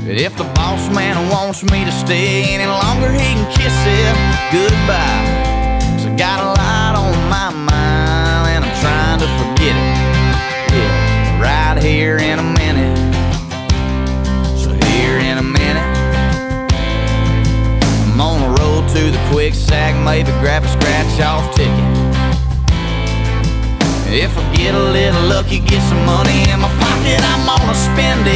But if the boss man wants me to stay any longer, he can kiss it goodbye. 'Cause I got a lot on my mind and I'm trying to forget it. Yeah, right here in a minute. So here in a minute, I'm on the road to the quick sack, maybe grab a scratch-off ticket. If I get a little lucky, get some money in my pocket, I'm gonna spend it.